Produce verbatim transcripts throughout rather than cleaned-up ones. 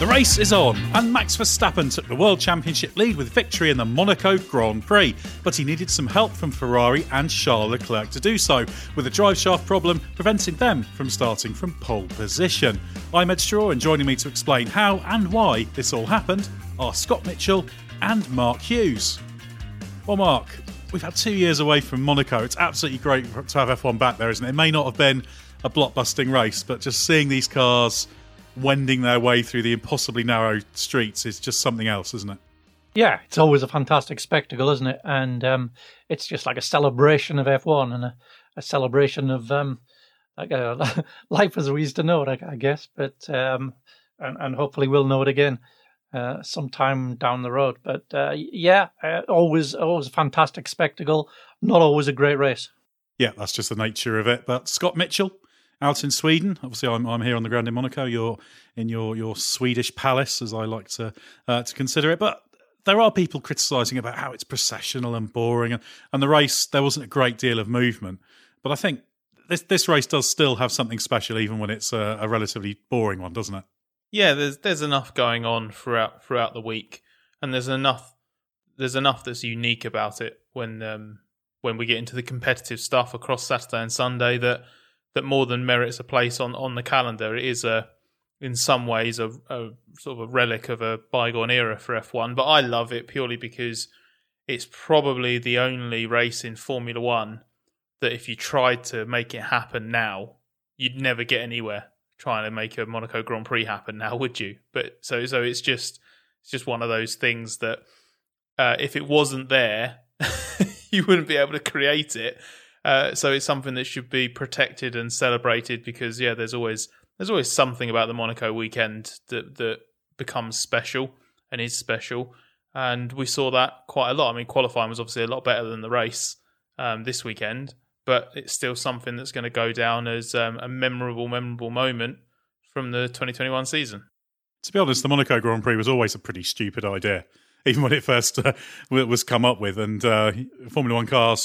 The race is on, and Max Verstappen took the World Championship lead with victory in the Monaco Grand Prix, but he needed some help from Ferrari and Charles Leclerc to do so, with a driveshaft problem preventing them from starting from pole position. I'm Ed Straw, and joining me to explain how and why this all happened are Scott Mitchell and Mark Hughes. Well, Mark, we've had two years away from Monaco. It's absolutely great to have F one back there, isn't it? It may not have been a blockbusting race, but just seeing these cars wending their way through the impossibly narrow streets is just something else, isn't it? Yeah, it's always a fantastic spectacle, isn't it? And um, it's just like a celebration of F one and a, a celebration of um, like a, life as we used to know it, I, I guess. But um, and, and hopefully we'll know it again uh, sometime down the road. But uh, yeah, uh, always, always a fantastic spectacle. Not always a great race. Yeah, that's just the nature of it. But Scott Mitchell, out in Sweden. Obviously, I'm I'm here on the ground in Monaco. You're in your your Swedish palace, as I like to uh, to consider it. But there are people criticising about how it's processional and boring, and, and the race, there wasn't a great deal of movement. But I think this this race does still have something special, even when it's a, a relatively boring one, doesn't it? Yeah, there's there's enough going on throughout throughout the week, and there's enough there's enough that's unique about it when um, when we get into the competitive stuff across Saturday and Sunday that. that more than merits a place on, on the calendar. It is, a, in some ways, a, a sort of a relic of a bygone era for F one. But I love it purely because it's probably the only race in Formula One that if you tried to make it happen now, you'd never get anywhere trying to make a Monaco Grand Prix happen now, would you? But so so it's just it's just one of those things that uh, if it wasn't there, you wouldn't be able to create it. Uh, so it's something that should be protected and celebrated because, yeah, there's always there's always something about the Monaco weekend that that becomes special and is special, and we saw that quite a lot. I mean, qualifying was obviously a lot better than the race um, this weekend, but it's still something that's going to go down as um, a memorable, memorable moment from the twenty twenty-one season. To be honest, the Monaco Grand Prix was always a pretty stupid idea, even when it first uh, was come up with, and uh, Formula One cars.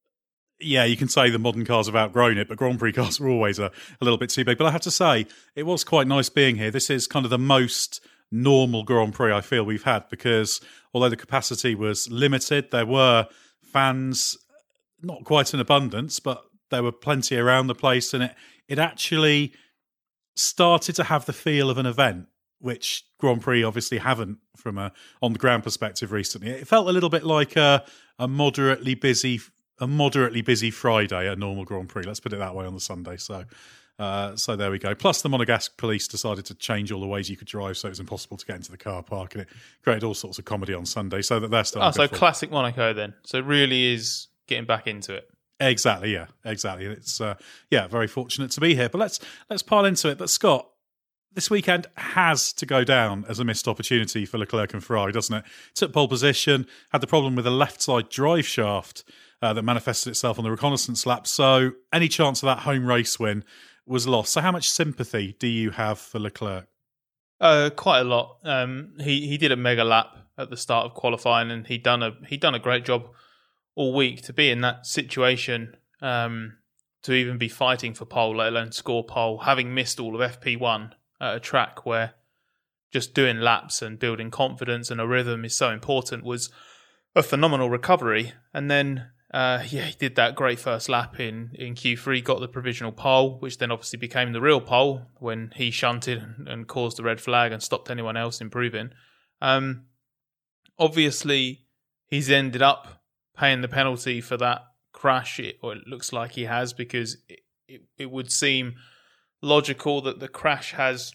Yeah, you can say the modern cars have outgrown it, but Grand Prix cars were always a, a little bit too big. But I have to say, it was quite nice being here. This is kind of the most normal Grand Prix I feel we've had because although the capacity was limited, there were fans, not quite in abundance, but there were plenty around the place. And it, it actually started to have the feel of an event, which Grand Prix obviously haven't from a on-the-ground perspective recently. It felt a little bit like a, a moderately busy a moderately busy Friday at a normal Grand Prix. Let's put it that way on the Sunday. So uh, so there we go. Plus the Monegasque police decided to change all the ways you could drive so it was impossible to get into the car park and it created all sorts of comedy on Sunday so that they're still... Oh, so classic Monaco then. So it really is getting back into it. Exactly, yeah. Exactly. It's, uh, yeah, very fortunate to be here. But let's let's pile into it. But Scott, this weekend has to go down as a missed opportunity for Leclerc and Ferrari, doesn't it? Took pole position, had the problem with the left side drive shaft uh, that manifested itself on the reconnaissance lap. So any chance of that home race win was lost. So how much sympathy do you have for Leclerc? Uh, quite a lot. Um, he he did a mega lap at the start of qualifying, and he done a he done a great job all week to be in that situation. Um, to even be fighting for pole, let alone score pole, having missed all of F P one. At a track where just doing laps and building confidence and a rhythm is so important was a phenomenal recovery. And then, uh, yeah, he did that great first lap in, in Q three, got the provisional pole, which then obviously became the real pole when he shunted and, and caused the red flag and stopped anyone else improving. Um, obviously, he's ended up paying the penalty for that crash, it, or it looks like he has, because it, it, it would seem... logical that the crash has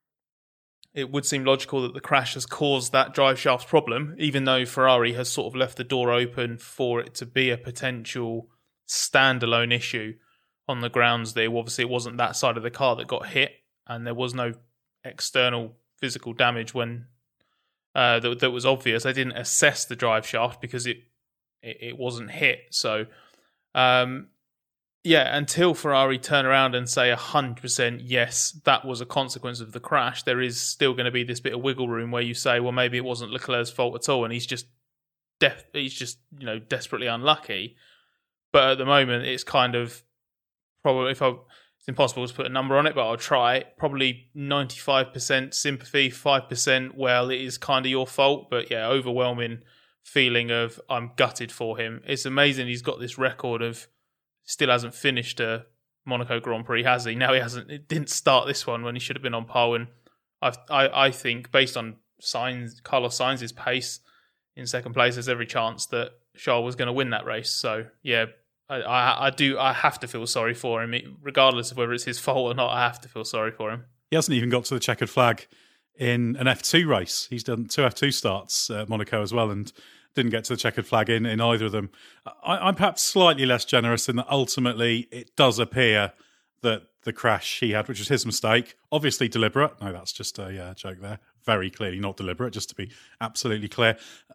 it would seem logical that the crash has caused that drive shaft problem, even though Ferrari has sort of left the door open for it to be a potential standalone issue on the grounds that obviously it wasn't that side of the car that got hit and there was no external physical damage when uh, that, that was obvious. They didn't assess the drive shaft because it it, it wasn't hit. So um yeah, until Ferrari turn around and say one hundred percent yes, that was a consequence of the crash, there is still going to be this bit of wiggle room where you say, well, maybe it wasn't Leclerc's fault at all and he's just def- he's just, you know, desperately unlucky. But at the moment, it's kind of probably, if I it's impossible to put a number on it, but I'll try. Probably ninety-five percent sympathy, five percent, well, it is kind of your fault. But yeah, overwhelming feeling of I'm gutted for him. It's amazing he's got this record of still hasn't finished a Monaco Grand Prix, has he? Now he hasn't. It didn't start this one when he should have been on pole. And I, I, I think based on Sainz, Carlos Sainz's pace in second place, there's every chance that Charles was going to win that race. So yeah. I, I, I do. I have to feel sorry for him, regardless of whether it's his fault or not. I have to feel sorry for him. He hasn't even got to the checkered flag in an F two race. He's done two F two starts at Monaco as well, and didn't get to the checkered flag in, in either of them. I, I'm perhaps slightly less generous in that ultimately it does appear that the crash he had, which was his mistake, obviously deliberate. No, that's just a uh, joke there. Very clearly not deliberate, just to be absolutely clear.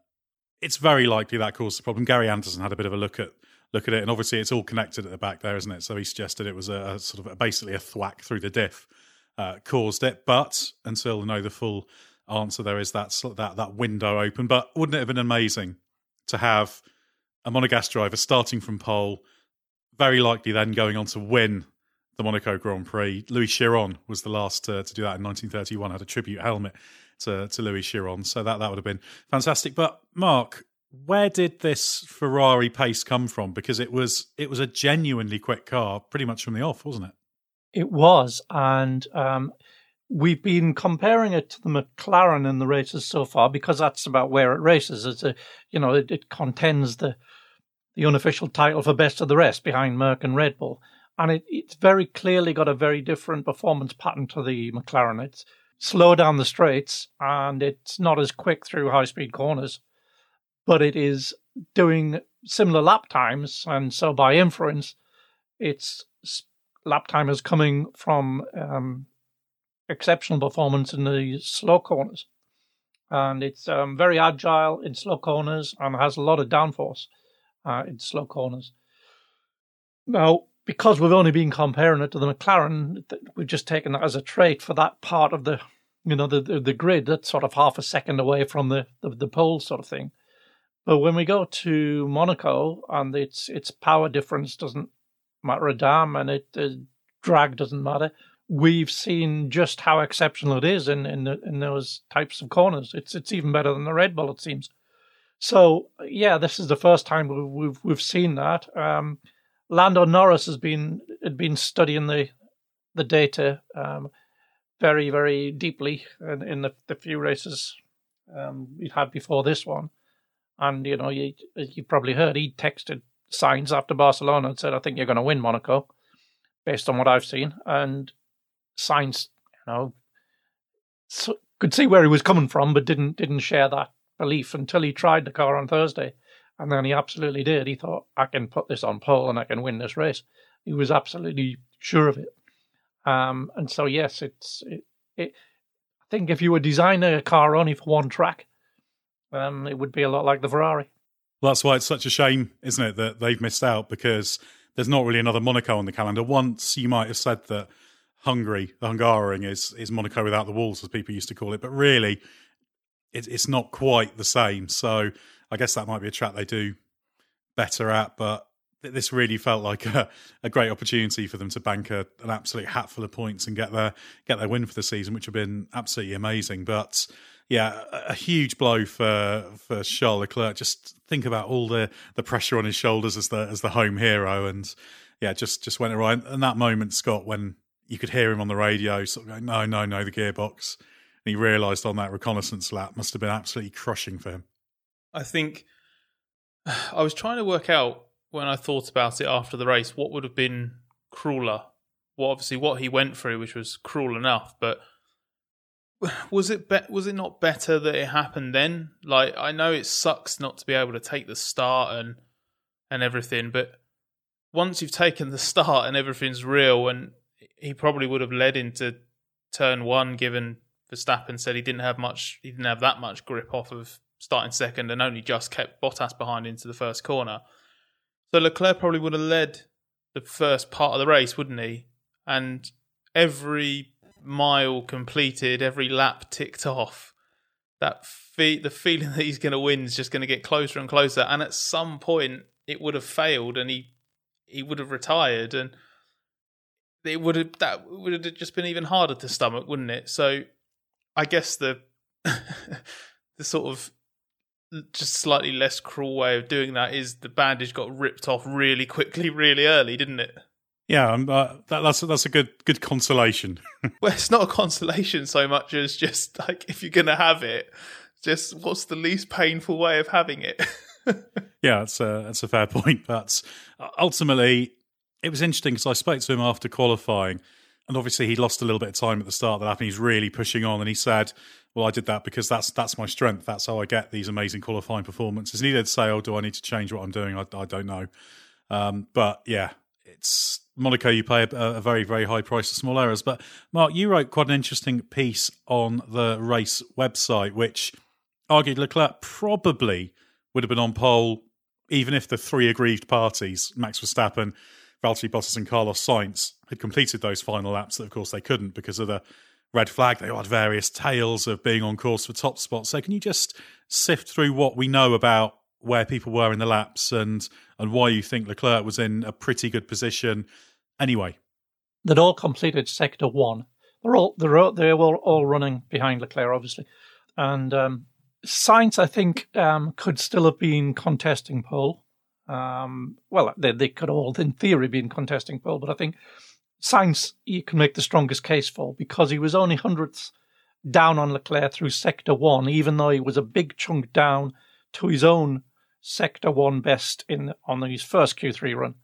It's very likely that caused the problem. Gary Anderson had a bit of a look at Look at it, and obviously it's all connected at the back there, isn't it? So he suggested it was a, a sort of a, basically a thwack through the diff uh, caused it. But until I know the full answer, there is that that that window open. But wouldn't it have been amazing to have a Monegasque driver starting from pole, very likely then going on to win the Monaco Grand Prix? Louis Chiron was the last uh, to do that in nineteen thirty-one. Had a tribute helmet to to Louis Chiron, so that that would have been fantastic. But Mark, where did this Ferrari pace come from? Because it was it was a genuinely quick car, pretty much from the off, wasn't it? It was, and um, we've been comparing it to the McLaren in the races so far because that's about where it races. It's a, you know, it, it contends the the unofficial title for best of the rest behind Merc and Red Bull, and it, it's very clearly got a very different performance pattern to the McLaren. It's slow down the straights, and it's not as quick through high speed corners. But it is doing similar lap times, and so by inference, its lap time is coming from um, exceptional performance in the slow corners. And it's um, very agile in slow corners and has a lot of downforce uh, in slow corners. Now, because we've only been comparing it to the McLaren, we've just taken that as a trait for that part of the, you know, the the, the grid that's sort of half a second away from the, the, the pole sort of thing. But when we go to Monaco, and its its power difference doesn't matter a damn, and it uh, drag doesn't matter, we've seen just how exceptional it is in in, the, in those types of corners. It's it's even better than the Red Bull, it seems. So yeah, this is the first time we've we've, we've seen that. Um, Lando Norris has been had been studying the the data um, very very deeply in, in the, the few races um, we've had before this one. And, you know, you you probably heard he texted Sainz after Barcelona and said, I think you're going to win Monaco, based on what I've seen. And Sainz, you know, so, could see where he was coming from, but didn't didn't share that belief until he tried the car on Thursday. And then he absolutely did. He thought, I can put this on pole and I can win this race. He was absolutely sure of it. Um, and so, yes, it's it, it, I think if you were designing a car only for one track, Um, it would be a lot like the Ferrari. Well, that's why it's such a shame, isn't it, that they've missed out, because there's not really another Monaco on the calendar. Once you might have said that Hungary, the Hungaroring, is is Monaco without the walls, as people used to call it, but really, it, it's not quite the same. So I guess that might be a track they do better at, but this really felt like a, a great opportunity for them to bank a, an absolute hatful of points and get their get their win for the season, which have been absolutely amazing. But yeah, a, a huge blow for for Charles Leclerc. Just think about all the, the pressure on his shoulders as the as the home hero, and yeah, just just went right. And that moment, Scott, when you could hear him on the radio, sort of going, "No, no, no, the gearbox," and he realised on that reconnaissance lap must have been absolutely crushing for him. I think I was trying to work out, when I thought about it after the race, what would have been crueler. Well, obviously what he went through, which was cruel enough, but was it be- was it not better that it happened then? Like, I know it sucks not to be able to take the start and and everything, but once you've taken the start and everything's real, and he probably would have led into turn one, given Verstappen said he didn't have much, he didn't have that much grip off of starting second and only just kept Bottas behind into the first corner. So Leclerc probably would have led the first part of the race, wouldn't he? And every mile completed, every lap ticked off, that fe- the feeling that he's going to win is just going to get closer and closer. And at some point, it would have failed, and he he would have retired. And it would have that would have just been even harder to stomach, wouldn't it? So I guess the the sort of just slightly less cruel way of doing that is the bandage got ripped off really quickly, really early, didn't it? Yeah, um, uh, that, that's that's a good good consolation. Well, it's not a consolation so much as just like, if you're going to have it, just what's the least painful way of having it? Yeah, that's a, that's a fair point. But ultimately, it was interesting because I spoke to him after qualifying, and obviously he lost a little bit of time at the start of the lap, and he's really pushing on. And he said, well, I did that because that's that's my strength. That's how I get these amazing qualifying performances. And he did say, oh, do I need to change what I'm doing? I, I don't know. Um, but yeah, it's Monaco, you pay a, a very, very high price for small errors. But Mark, you wrote quite an interesting piece on the race website, which argued Leclerc probably would have been on pole, even if the three aggrieved parties, Max Verstappen, Valtteri Bottas and Carlos Sainz, had completed those final laps that, of course, they couldn't because of the red flag. They all had various tales of being on course for top spots. So can you just sift through what we know about where people were in the laps and and why you think Leclerc was in a pretty good position anyway? They'd all completed sector one. They're all they're all, they were all running behind Leclerc, obviously, and um, Sainz, I think, um, could still have been contesting pole. Um, well, they they could all, in theory, been contesting pole, but I think Sainz you can make the strongest case for because he was only hundredths down on Leclerc through sector one, even though he was a big chunk down to his own sector one best in on his first Q three run.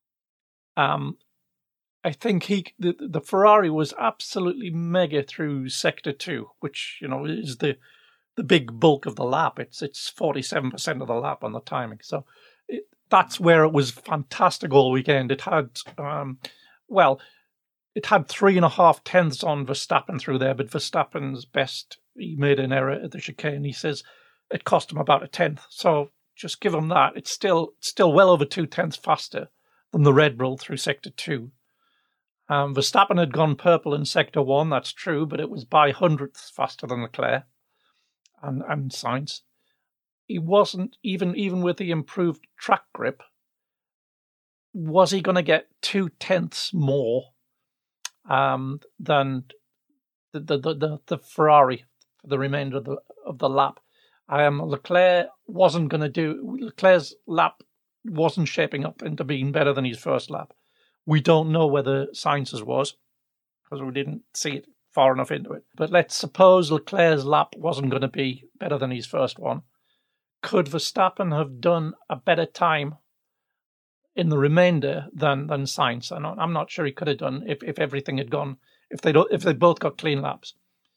Um, I think he the, the Ferrari was absolutely mega through sector two, which you know is the the big bulk of the lap. It's it's forty-seven percent of the lap on the timing. So it, that's where it was fantastic all weekend. It had um, well, it had three and a half tenths on Verstappen through there, but Verstappen's best, he made an error at the chicane. He says it cost him about a tenth. So just give him that. It's still still well over two tenths faster than the Red Bull through sector two. Um, Verstappen had gone purple in sector one, that's true, but it was by hundredths faster than Leclerc and, and Sainz. He wasn't, even, even with the improved track grip, was he going to get two tenths more um, than the, the, the, the Ferrari for the remainder of the, of the lap? Um, Leclerc wasn't going to do, Leclerc's lap wasn't shaping up into being better than his first lap. We don't know whether Sainz's was, because we didn't see it far enough into it. But let's suppose Leclerc's lap wasn't going to be better than his first one. Could Verstappen have done a better time in the remainder than than Sainz? I'm not, I'm not sure he could have done if, if everything had gone, if they if they both got clean laps.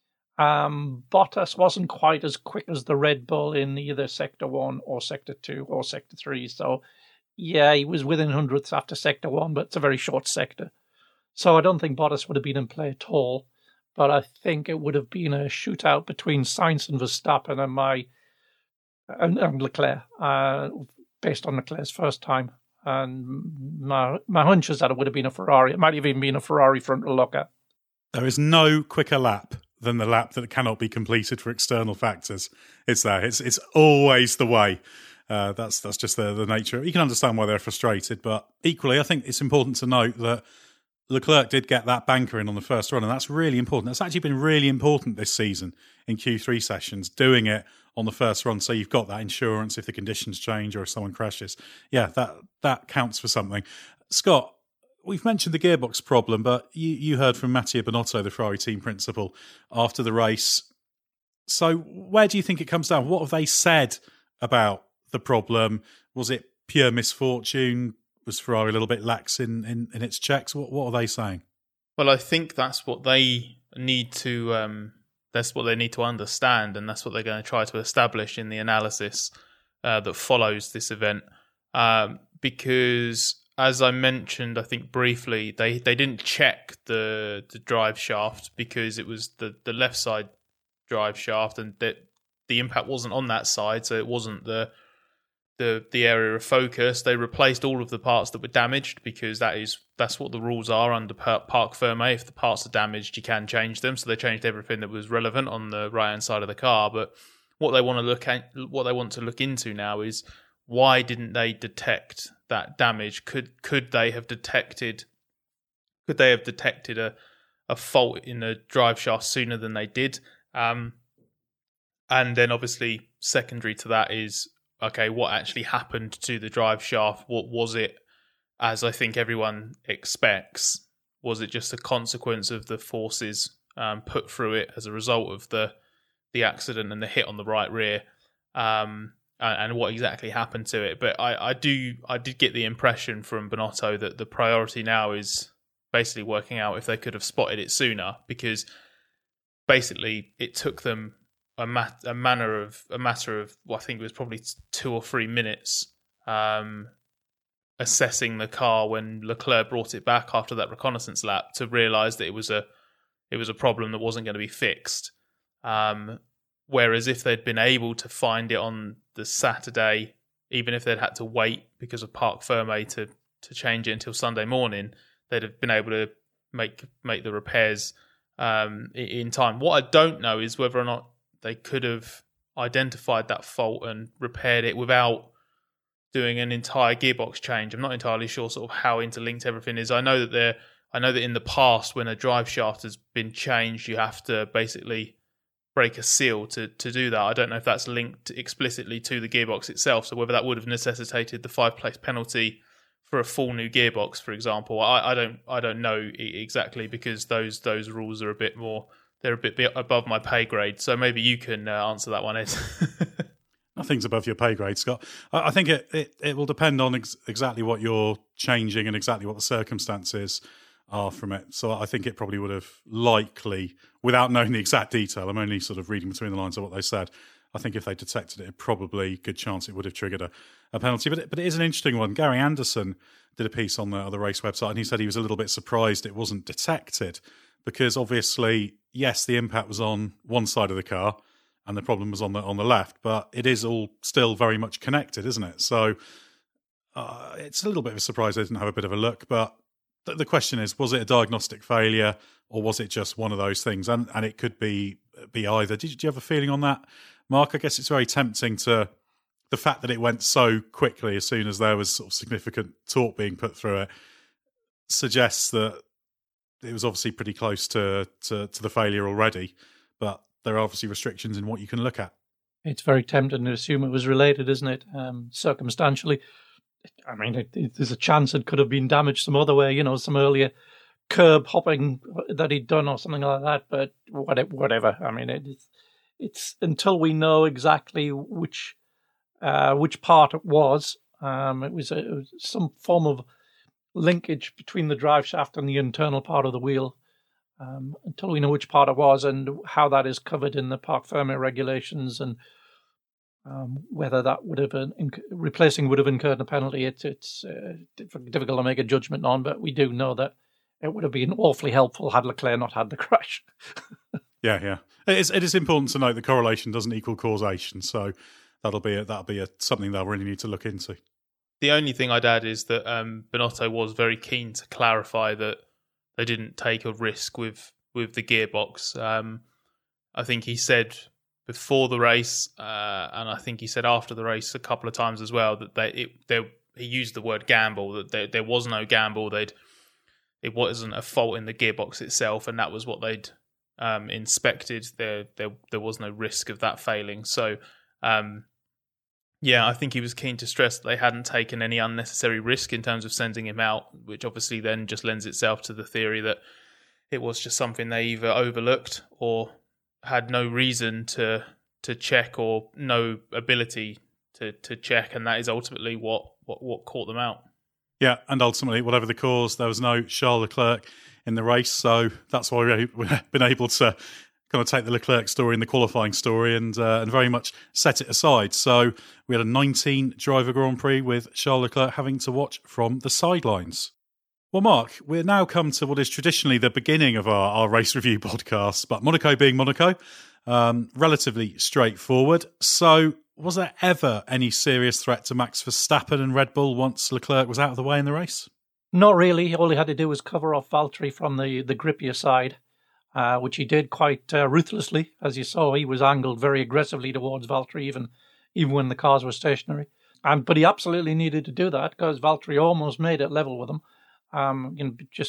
Um, Bottas wasn't quite as quick as the Red Bull in either sector one or sector two or sector three. So, yeah, he was within hundredths after sector one, but it's a very short sector. So I don't think Bottas would have been in play at all. But I think it would have been a shootout between Sainz and Verstappen and my and, and Leclerc, uh, based on Leclerc's first time. And my my hunch is that it would have been a Ferrari. It might have even been a Ferrari frontal locker. There is no quicker lap than the lap that cannot be completed for external factors. It's there. It's it's always the way. Uh, that's that's just the, the nature. You can understand why they're frustrated, but equally, I think it's important to note that Leclerc did get that banker in on the first run, and that's really important. That's actually been really important this season in Q three sessions, doing it on the first run, so you've got that insurance if the conditions change or if someone crashes. Yeah, that that counts for something. Scott, we've mentioned the gearbox problem, but you, you heard from Mattia Binotto, the Ferrari team principal, after the race. So where do you think it comes down? What have they said about the problem? Was it pure misfortune? Was Ferrari a little bit lax in, in, in its checks? What what are they saying? Well, I think that's what they need to um, that's what they need to understand, and that's what they're going to try to establish in the analysis uh, that follows this event. Um, because, as I mentioned, I think briefly, they, they didn't check the the drive shaft because it was the, the left side drive shaft, and that the impact wasn't on that side, so it wasn't the the the area of focus. They replaced all of the parts that were damaged because that is that's what the rules are under Parc Fermé. If the parts are damaged, you can change them. So they changed everything that was relevant on the right hand side of the car. But what they want to look at, what they want to look into now is why didn't they detect that damage? Could could they have detected could they have detected a, a fault in the drive shaft sooner than they did? Um, and then obviously secondary to that is, okay, what actually happened to the drive shaft? What was it, as I think everyone expects? Was it just a consequence of the forces um, put through it as a result of the the accident and the hit on the right rear? Um, and, and what exactly happened to it? But I, I do I did get the impression from Binotto that the priority now is basically working out if they could have spotted it sooner, because basically it took them a, mat- a manner of a matter of well, I think it was probably two or three minutes um, assessing the car when Leclerc brought it back after that reconnaissance lap to realise that it was a it was a problem that wasn't going to be fixed. Um, whereas if they'd been able to find it on the Saturday, even if they'd had to wait because of Parc Fermé to to change it until Sunday morning, they'd have been able to make make the repairs um, in time. What I don't know is whether or not they could have identified that fault and repaired it without doing an entire gearbox change. I'm not entirely sure sort of how interlinked everything is. I know that there, I know that in the past when a drive shaft has been changed, you have to basically break a seal to, to do that. I don't know if that's linked explicitly to the gearbox itself, so whether that would have necessitated the five-place penalty for a full new gearbox, for example. I, I don't I don't know exactly, because those those rules are a bit more, they're a bit, bit above my pay grade. So maybe you can uh, answer that one, Ed. Nothing's above your pay grade, Scott. I, I think it, it, it will depend on ex- exactly what you're changing and exactly what the circumstances are from it. So I think it probably would have likely, without knowing the exact detail, I'm only sort of reading between the lines of what they said, I think if they detected it, probably good chance it would have triggered a, a penalty. But it, but it is an interesting one. Gary Anderson did a piece on the, on the race website, and he said he was a little bit surprised it wasn't detected, because obviously, yes, the impact was on one side of the car and the problem was on the on the left, but it is all still very much connected, isn't it? So uh, it's a little bit of a surprise they didn't have a bit of a look. But th- the question is, was it a diagnostic failure or was it just one of those things? And and it could be be either. Did you, did you have a feeling on that, Mark? I guess it's very tempting to, the fact that it went so quickly as soon as there was sort of significant torque being put through it, suggests that it was obviously pretty close to, to, to the failure already, but there are obviously restrictions in what you can look at. It's very tempting to assume it was related, isn't it? Um, circumstantially. I mean, it, it, there's a chance it could have been damaged some other way, you know, some earlier curb hopping that he'd done or something like that, but whatever. I mean, it, it's, it's until we know exactly which uh, which part it was, um, it was, a, it was some form of linkage between the drive shaft and the internal part of the wheel. Um, until we know which part it was and how that is covered in the Parc Fermé regulations, and um, whether that would have been inc- replacing would have incurred a penalty, it, it's uh, difficult to make a judgment on. But we do know that it would have been awfully helpful had Leclerc not had the crash. yeah, yeah, it is. It is important to note that correlation doesn't equal causation, so that'll be a, that'll be a, something they'll really need to look into. The only thing I'd add is that um, Binotto was very keen to clarify that they didn't take a risk with, with the gearbox. Um, I think he said before the race, uh, and I think he said after the race a couple of times as well, that they, it, they he used the word gamble, that there, there was no gamble. They'd it wasn't a fault in the gearbox itself, and that was what they'd um, inspected. There, there there was no risk of that failing. So, um, yeah, I think he was keen to stress that they hadn't taken any unnecessary risk in terms of sending him out, which obviously then just lends itself to the theory that it was just something they either overlooked or had no reason to to check or no ability to, to check, and that is ultimately what, what, what caught them out. Yeah, and ultimately, whatever the cause, there was no Charles Leclerc in the race, so that's why we've been able to kind of take the Leclerc story and the qualifying story and uh, and very much set it aside. So we had a nineteen driver Grand Prix with Charles Leclerc having to watch from the sidelines. Well, Mark, we're now come to what is traditionally the beginning of our, our race review podcast, but Monaco being Monaco, um, relatively straightforward. So was there ever any serious threat to Max Verstappen and Red Bull once Leclerc was out of the way in the race? Not really. All he had to do was cover off Valtteri from the, the grippier side. Uh, which he did quite uh, ruthlessly. As you saw, he was angled very aggressively towards Valtteri, even even when the cars were stationary. And but he absolutely needed to do that because Valtteri almost made it level with him. Um, you know, just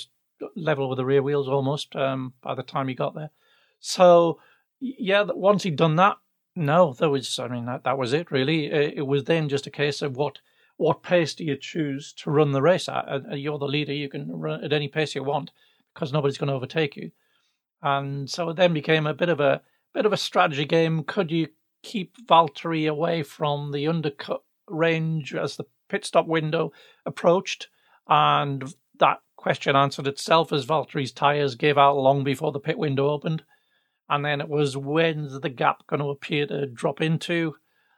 level with the rear wheels almost um, by the time he got there. So, yeah, once he'd done that, no, there was, I mean, that, that was it, really. It, it was then just a case of what what pace do you choose to run the race at? Uh, you're the leader, you can run at any pace you want because nobody's going to overtake you. And so it then became a bit of a bit of a strategy game. Could you keep Valtteri away from the undercut range as the pit stop window approached? And that question answered itself as Valtteri's tyres gave out long before the pit window opened. And then it was, when's the gap going to appear to drop into?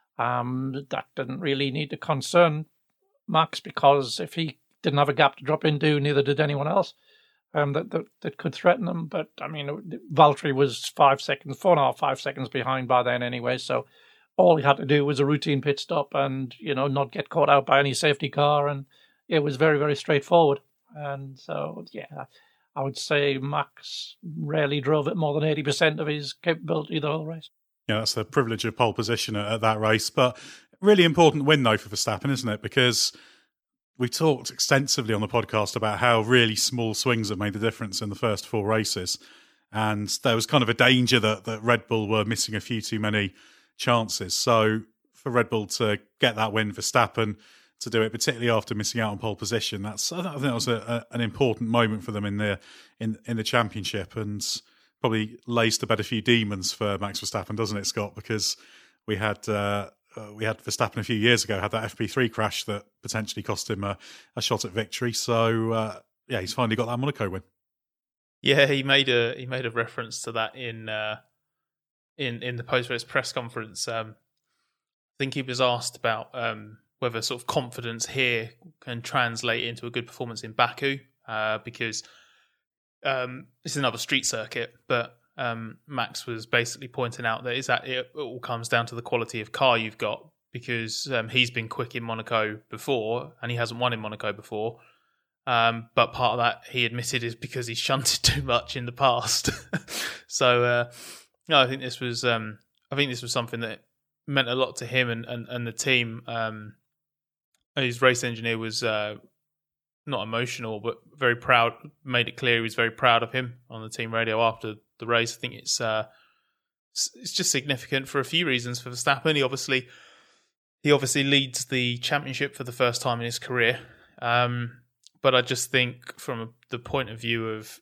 Um, that didn't really need to concern Max, because if he didn't have a gap to drop into, neither did anyone else um, that, that that could threaten him. But, I mean, Valtteri was five seconds, four and a half, five seconds behind by then anyway. So all he had to do was a routine pit stop and, you know, not get caught out by any safety car. And it was very, very straightforward. And so, yeah, I would say Max rarely drove at more than eighty percent of his capability the whole race. Yeah, that's the privilege of pole position at, at that race. But really important win, though, for Verstappen, isn't it? Because we talked extensively on the podcast about how really small swings have made the difference in the first four races. And there was kind of a danger that, that Red Bull were missing a few too many chances. So for Red Bull to get that win, Verstappen to do it, particularly after missing out on pole position, that's I think that was a, a, an important moment for them in the in in the championship, and probably lays to bed a few demons for Max Verstappen, doesn't it, Scott? Because we had uh, uh, we had Verstappen a few years ago, had that F P three crash that potentially cost him a, a shot at victory. So uh, yeah, he's finally got that Monaco win. Yeah, he made a he made a reference to that in uh, in in the post race press conference. Um, I think he was asked about um, whether sort of confidence here can translate into a good performance in Baku, uh, because um, it's another street circuit. But um, Max was basically pointing out that is that it, it all comes down to the quality of car you've got, because um, he's been quick in Monaco before and he hasn't won in Monaco before. Um, but part of that, he admitted, is because he's shunted too much in the past. so, uh, no, I think this was, um, I think this was something that meant a lot to him and, and, and the team. Um, his race engineer was uh, not emotional, but very proud. Made it clear he was very proud of him on the team radio after the race. I think it's uh, it's just significant for a few reasons for Verstappen. He obviously he obviously leads the championship for the first time in his career. Um, But I just think from the point of view of,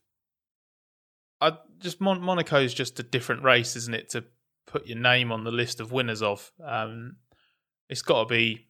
I just Mon- Monaco is just a different race, isn't it? To put your name on the list of winners of, um, it's got to be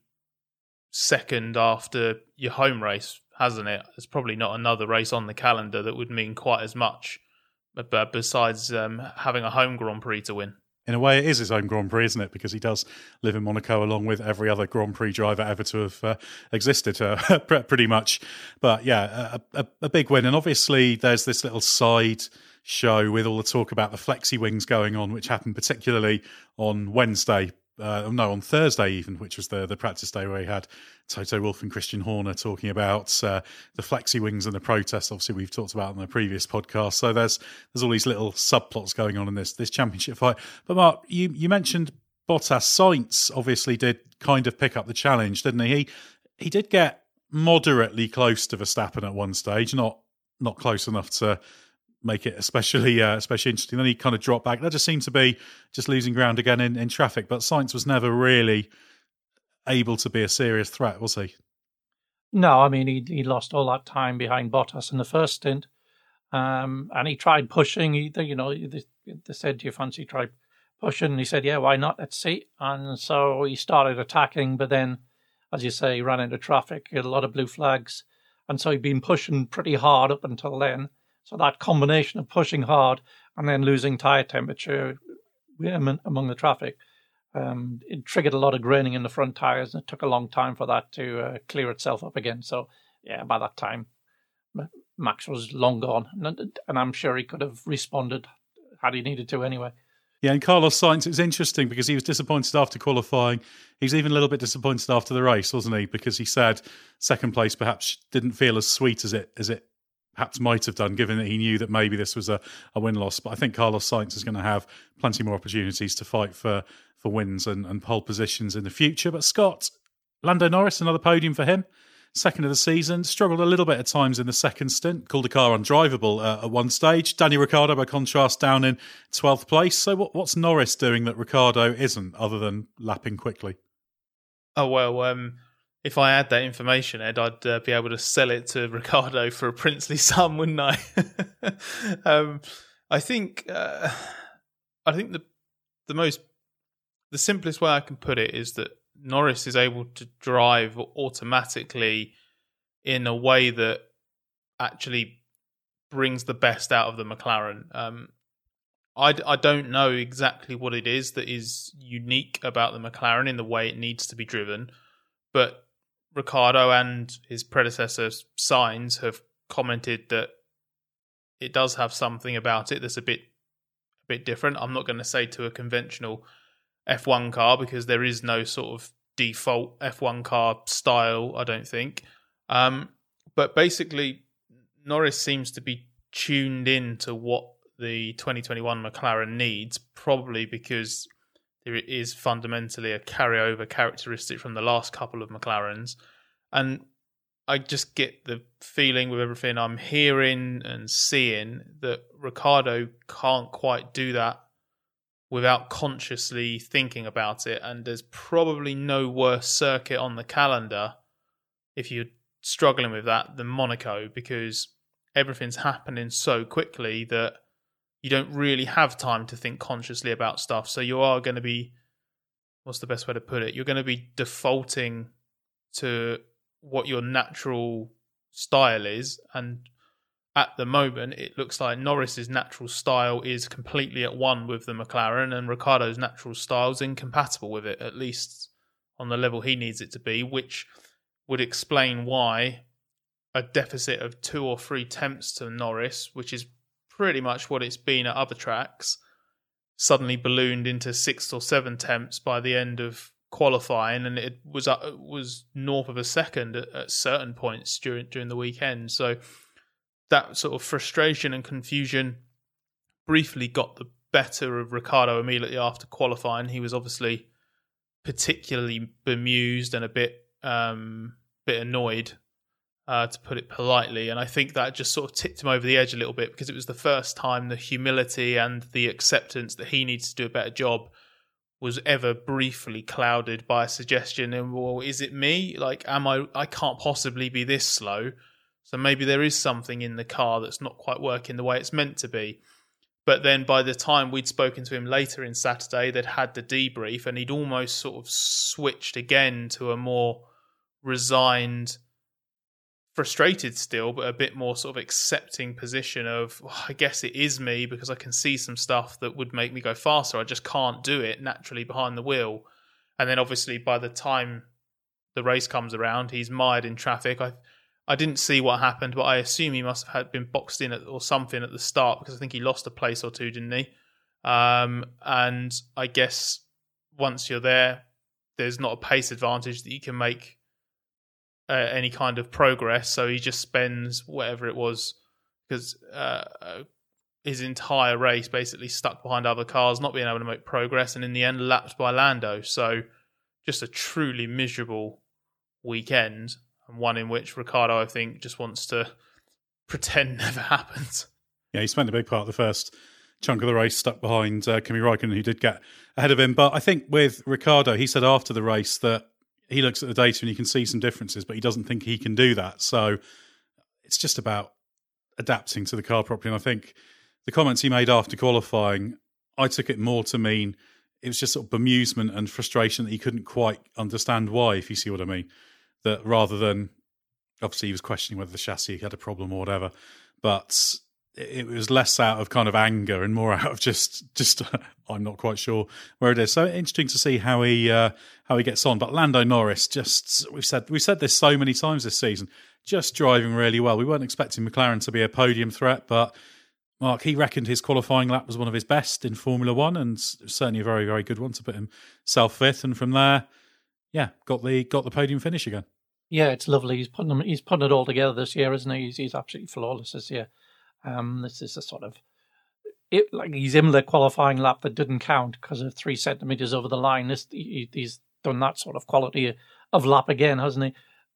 second after your home race, hasn't it? There's probably not another race on the calendar that would mean quite as much, but besides um, having a home Grand Prix to win. In a way, it is his own Grand Prix, isn't it? Because he does live in Monaco along with every other Grand Prix driver ever to have uh, existed, uh, pretty much. But yeah, a, a, a big win. And obviously there's this little side show with all the talk about the flexi wings going on, which happened particularly on Wednesday. Uh, no, on Thursday even, which was the, the practice day where he had Toto Wolff and Christian Horner talking about uh, the flexi wings and the protest. Obviously, we've talked about in the previous podcast. So there's there's all these little subplots going on in this this championship fight. But Mark, you, you mentioned Bottas. Sainz obviously did kind of pick up the challenge, didn't he? He he did get moderately close to Verstappen at one stage, not not close enough to make it especially uh, especially interesting. Then he kind of dropped back. That just seemed to be just losing ground again in, in traffic. But Sainz was never really able to be a serious threat, was he? No, I mean, he he lost all that time behind Bottas in the first stint. Um, and he tried pushing. He, you know, they, they said, do you fancy try pushing? And he said, yeah, why not? Let's see. And so he started attacking, but then, as you say, he ran into traffic, he had a lot of blue flags. And so he'd been pushing pretty hard up until then. So that combination of pushing hard and then losing tyre temperature among the traffic, um, it triggered a lot of graining in the front tyres, and it took a long time for that to uh, clear itself up again. So, yeah, by that time, Max was long gone. And, and I'm sure he could have responded had he needed to anyway. Yeah, and Carlos Sainz, it was interesting because he was disappointed after qualifying. He was even a little bit disappointed after the race, wasn't he? Because he said second place perhaps didn't feel as sweet as it as it perhaps might have done, given that he knew that maybe this was a, a win-loss. But I think Carlos Sainz is going to have plenty more opportunities to fight for, for wins and, and pole positions in the future. But Scott, Lando Norris, another podium for him. second of the season. Struggled a little bit at times in the second stint. Called the car undrivable uh, at one stage. Danny Ricciardo, by contrast, down in twelfth place. So what, what's Norris doing that Ricciardo isn't, other than lapping quickly? Oh, well, um, if I had that information, Ed, I'd uh, be able to sell it to Ricciardo for a princely sum, wouldn't I? um, I think uh, I think the the most the simplest way I can put it is that Norris is able to drive automatically in a way that actually brings the best out of the McLaren. Um, I, I don't know exactly what it is that is unique about the McLaren in the way it needs to be driven, but Ricciardo and his predecessor Sainz have commented that it does have something about it that's a bit a bit different. I'm not going to say to a conventional F one car, because there is no sort of default F one car style, I don't think. Um, but basically, Norris seems to be tuned in to what the twenty twenty-one McLaren needs, probably because there is fundamentally a carryover characteristic from the last couple of McLarens. And I just get the feeling with everything I'm hearing and seeing that Ricciardo can't quite do that without consciously thinking about it. And there's probably no worse circuit on the calendar if you're struggling with that than Monaco, because everything's happening so quickly that you don't really have time to think consciously about stuff. So you are going to be, what's the best way to put it? You're going to be defaulting to what your natural style is. And at the moment, it looks like Norris's natural style is completely at one with the McLaren, and Ricciardo's natural style is incompatible with it, at least on the level he needs it to be, which would explain why a deficit of two or three tenths to Norris, which is pretty much what it's been at other tracks, suddenly ballooned into six or seven tenths by the end of qualifying, and it was uh, was north of a second at, at certain points during during the weekend. So that sort of frustration and confusion briefly got the better of Ricciardo immediately after qualifying. He was obviously particularly bemused and a bit um, bit annoyed, uh, to put it politely. And I think that just sort of tipped him over the edge a little bit, because it was the first time the humility and the acceptance that he needs to do a better job was ever briefly clouded by a suggestion, and, well, is it me? Like, am I, I can't possibly be this slow. So maybe there is something in the car that's not quite working the way it's meant to be. But then by the time we'd spoken to him later in Saturday, they'd had the debrief, and he'd almost sort of switched again to a more resigned, frustrated still, but a bit more sort of accepting position of, oh, I guess it is me, because I can see some stuff that would make me go faster. I just can't do it naturally behind the wheel. And then obviously by the time the race comes around, he's mired in traffic. I I didn't see what happened, but I assume he must have had been boxed in at, or something at the start, because I think he lost a place or two, didn't he? Um, and I guess once you're there, there's not a pace advantage that you can make uh, any kind of progress. So he just spends whatever it was, because uh, his entire race basically stuck behind other cars, not being able to make progress, and in the end lapped by Lando. So just a truly miserable weekend. And one in which Ricciardo, I think, just wants to pretend never happened. Yeah, he spent a big part of the first chunk of the race stuck behind uh, Kimi Räikkönen, who did get ahead of him. But I think with Ricciardo, he said after the race that he looks at the data and he can see some differences, but he doesn't think he can do that. So it's just about adapting to the car properly. And I think the comments he made after qualifying, I took it more to mean it was just sort of bemusement and frustration that he couldn't quite understand why, if you see what I mean. That rather than, obviously he was questioning whether the chassis had a problem or whatever, but it was less out of kind of anger and more out of just, just I'm not quite sure where it is. So interesting to see how he uh, how he gets on. But Lando Norris, just we've said we've said this so many times this season, just driving really well. We weren't expecting McLaren to be a podium threat, but Mark, he reckoned his qualifying lap was one of his best in Formula One, and certainly a very very good one to put himself fifth. And from there, yeah, got the got the podium finish again. Yeah, it's lovely. He's putting them, he's putting it all together this year, isn't he? He's, he's absolutely flawless this year. Um, this is a sort of it, like he's in the qualifying lap that didn't count because of three centimeters over the line. This he, he's done that sort of quality of lap again, hasn't he?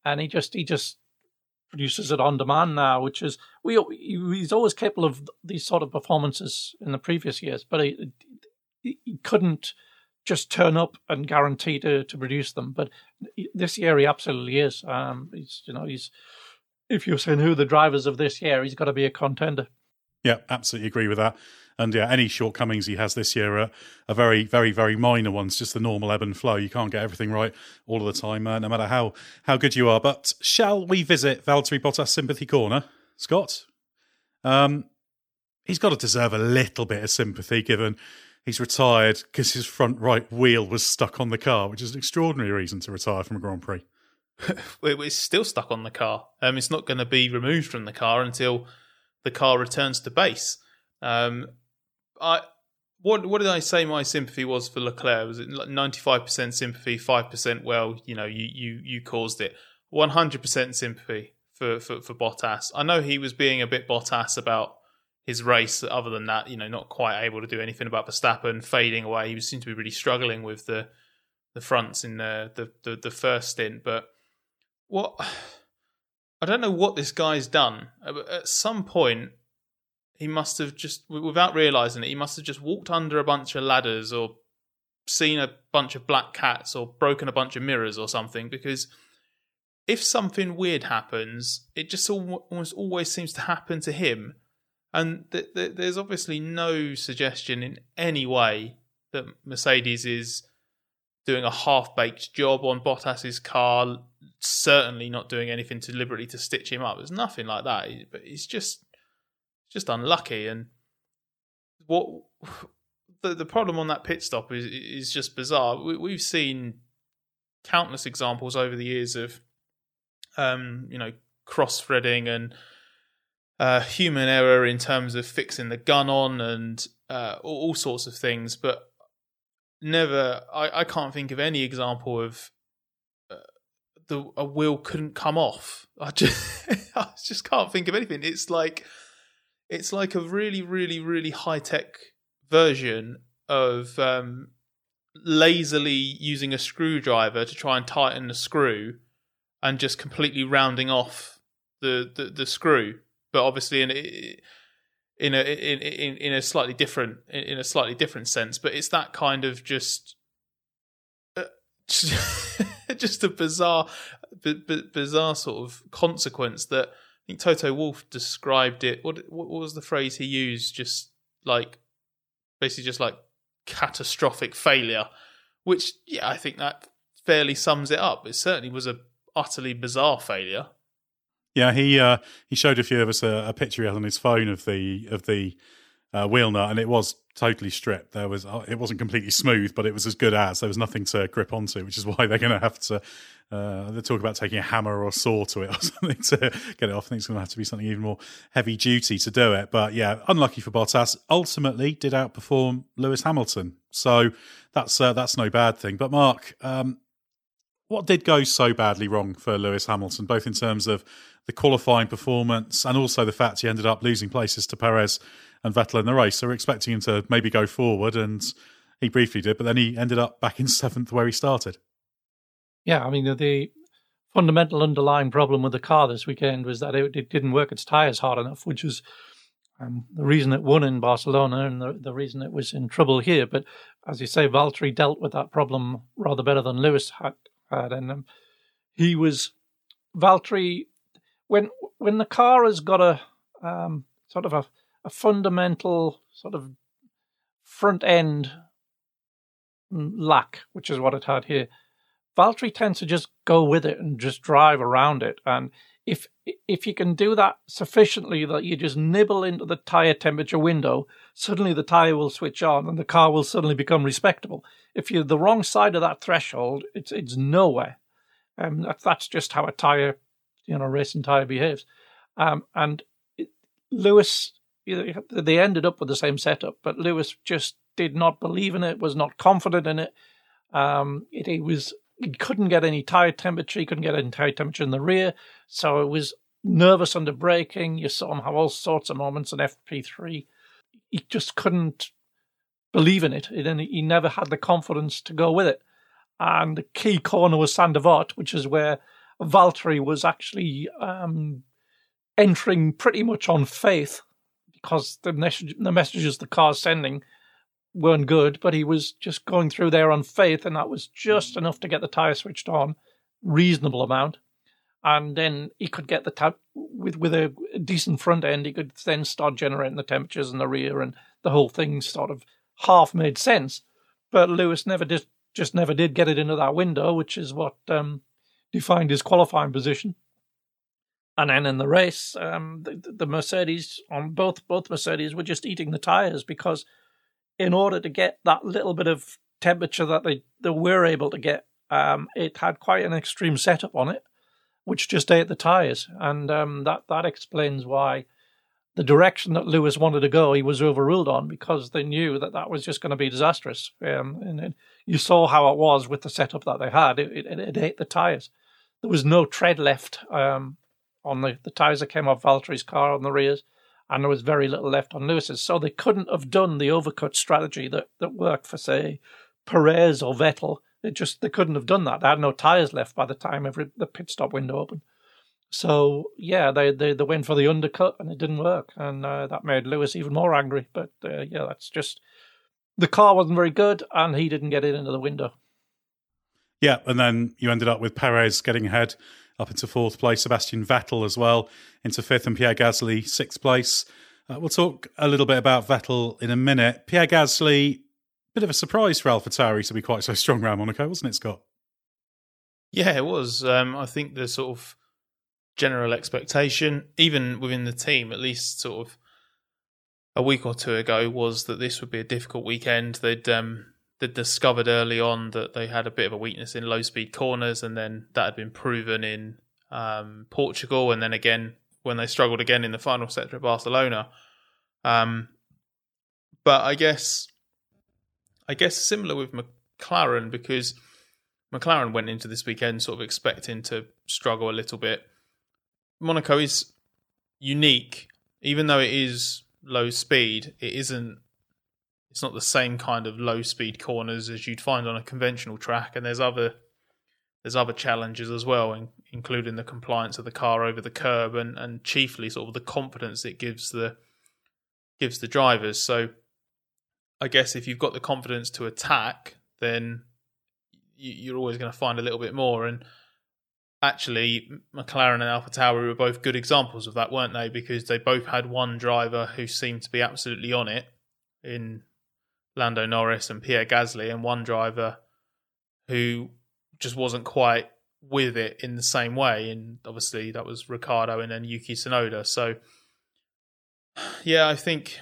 and he just he just produces it on demand now, which is we he's always capable of these sort of performances in the previous years, but he, he couldn't just turn up and guarantee to, to produce them. But this year he absolutely is. Um, he's you know he's if you're saying who are the drivers of this year, he's got to be a contender. Yeah, absolutely agree with that. And yeah, any shortcomings he has this year are, are very, very, very minor ones, just the normal ebb and flow. You can't get everything right all of the time, uh, no matter how, how good you are. But shall we visit Valtteri Bottas Sympathy Corner, Scott? Um, he's got to deserve a little bit of sympathy, given he's retired because his front right wheel was stuck on the car, which is an extraordinary reason to retire from a Grand Prix. It's still stuck on the car. Um, it's not going to be removed from the car until the car returns to base. Um, I what what did I say my sympathy was for Leclerc? Was it ninety-five percent sympathy, five percent, well, you know, you you you caused it. one hundred percent sympathy for, for, for Bottas. I know he was being a bit Bottas about his race. Other than that, you know, not quite able to do anything about Verstappen fading away. He seemed to be really struggling with the the fronts in the the, the, the first stint. But what I don't know what this guy's done. At some point, he must have just, without realising it, he must have just walked under a bunch of ladders or seen a bunch of black cats or broken a bunch of mirrors or something, because if something weird happens, it just almost always seems to happen to him. And th- th- there's obviously no suggestion in any way that Mercedes is doing a half-baked job on Bottas's car, certainly not doing anything deliberately to stitch him up. There's nothing like that. But he's just... just unlucky. And what the the problem on that pit stop is is just bizarre. We, we've seen countless examples over the years of um you know cross-threading and uh, human error in terms of fixing the gun on and uh, all, all sorts of things, but never. I, I can't think of any example of uh, the a wheel couldn't come off. I just I just can't think of anything. It's like. It's like a really, really, really high-tech version of um, lazily using a screwdriver to try and tighten the screw and just completely rounding off the, the, the screw. But obviously in a, in a in, in in a slightly different in a slightly different sense. But it's that kind of just uh, just a bizarre b- b- bizarre sort of consequence that. I think Toto Wolff described it. What what was the phrase he used? Just like, basically just like catastrophic failure, which, yeah, I think that fairly sums it up. It certainly was a utterly bizarre failure. Yeah, he uh, he showed a few of us a, a picture he had on his phone of the of the uh, wheel nut, and it was totally stripped. There was it wasn't completely smooth, but it was as good as. There was nothing to grip onto, which is why they're going to have to. Uh, they talk about taking a hammer or a saw to it or something to get it off. I think it's going to have to be something even more heavy duty to do it. But yeah, unlucky for Bottas. Ultimately, did outperform Lewis Hamilton, so that's uh, that's no bad thing. But Mark, um, what did go so badly wrong for Lewis Hamilton, both in terms of the qualifying performance and also the fact he ended up losing places to Perez and Vettel in the race? So we're expecting him to maybe go forward, and he briefly did, but then he ended up back in seventh where he started. Yeah, I mean, the fundamental underlying problem with the car this weekend was that it, it didn't work its tyres hard enough, which is um, the reason it won in Barcelona and the, the reason it was in trouble here. But as you say, Valtteri dealt with that problem rather better than Lewis had. had and um, he was, Valtteri, when when the car has got a um, sort of a, a fundamental sort of front end lack, which is what it had here, Valtteri tends to just go with it and just drive around it. And if if you can do that sufficiently that you just nibble into the tyre temperature window, suddenly the tyre will switch on and the car will suddenly become respectable. If you're the wrong side of that threshold, it's it's nowhere. Um, that, that's just how a tyre, you know, racing tyre behaves. Um, and it, Lewis, you know, they ended up with the same setup, but Lewis just did not believe in it, was not confident in it. Um, it, it was... He couldn't get any tyre temperature. He couldn't get any tyre temperature in the rear. So it was nervous under braking. You saw him have all sorts of moments in F P three. He just couldn't believe in it. And he never had the confidence to go with it. And the key corner was Sainte-Devote, which is where Valtteri was actually um, entering pretty much on faith because the, message, the messages the car's sending weren't good, but he was just going through there on faith, and that was just enough to get the tyre switched on, reasonable amount. And then he could get the tap with with a decent front end. He could then start generating the temperatures in the rear, and the whole thing sort of half made sense. But Lewis never did, just never did get it into that window, which is what um, defined his qualifying position. And then in the race, um, the, the Mercedes on both both Mercedes were just eating the tires, because in order to get that little bit of temperature that they, they were able to get, um, it had quite an extreme setup on it, which just ate the tyres. And um, that, that explains why the direction that Lewis wanted to go, he was overruled on, because they knew that that was just going to be disastrous. Um, and it, you saw how it was with the setup that they had. It, it, it ate the tyres. There was no tread left um, on the, the tyres that came off Valtteri's car on the rears, and there was very little left on Lewis's. So they couldn't have done the overcut strategy that, that worked for, say, Perez or Vettel. It just they couldn't have done that. They had no tyres left by the time every the pit stop window opened. So yeah, they they, they went for the undercut and it didn't work, and uh, that made Lewis even more angry. But uh, yeah, that's just the car wasn't very good, and he didn't get it into the window. Yeah, and then you ended up with Perez getting ahead up into fourth place, Sebastian Vettel as well into fifth, and Pierre Gasly sixth place. Uh, we'll talk a little bit about Vettel in a minute. Pierre Gasly, bit of a surprise for AlphaTauri to be quite so strong around Monaco, wasn't it, Scott? Yeah, it was. Um, I think the sort of general expectation, even within the team, at least sort of a week or two ago, was that this would be a difficult weekend. They'd um, they'd discovered early on that they had a bit of a weakness in low-speed corners, and then that had been proven in um, Portugal, and then again when they struggled again in the final sector at Barcelona. Um, but I guess, I guess similar with McLaren, because McLaren went into this weekend sort of expecting to struggle a little bit. Monaco is unique, even though it is low speed. It isn't. It's not the same kind of low speed corners as you'd find on a conventional track, and there's other there's other challenges as well, in, including the compliance of the car over the curb, and, and chiefly sort of the confidence it gives the gives the drivers. So I guess if you've got the confidence to attack, then you, you're always going to find a little bit more. And actually, McLaren and AlphaTauri were both good examples of that, weren't they? Because they both had one driver who seemed to be absolutely on it in Lando Norris and Pierre Gasly, and one driver who just wasn't quite with it in the same way. And obviously that was Ricciardo and then Yuki Tsunoda. So yeah, I think